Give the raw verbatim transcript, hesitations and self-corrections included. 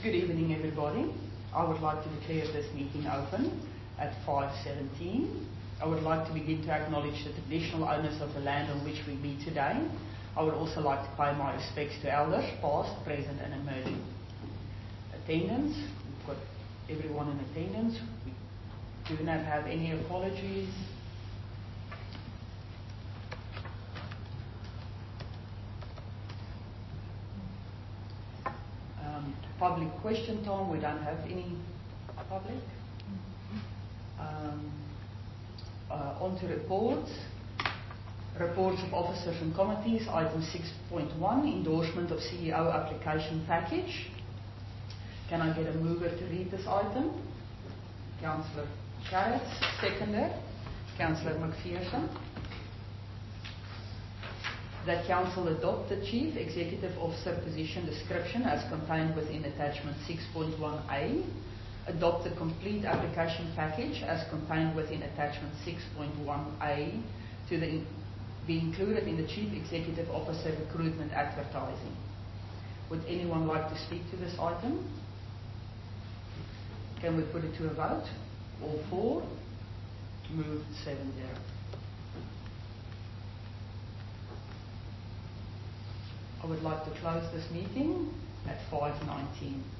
Good evening, everybody. I would like to declare this meeting open at five seventeen. I would like to begin to acknowledge the traditional owners of the land on which we meet today. I would also like to pay my respects to elders, past, present and emerging. Attendance, we've got everyone in attendance. We do not have any apologies. Um, public question time, we don't have any public. Um, uh, on to reports. Reports of officers and committees, item six point one, endorsement of C E O application package. Can I get a mover to read this item? Councillor Carrots, seconder. Councillor McPherson. That Council adopt the Chief Executive Officer position description as contained within attachment six point one A. Adopt the complete application package as contained within attachment six point one A to the in be included in the Chief Executive Officer recruitment advertising. Would anyone like to speak to this item? Can we put it to a vote? All for? Moved seven zero. I would like to close this meeting at five nineteen.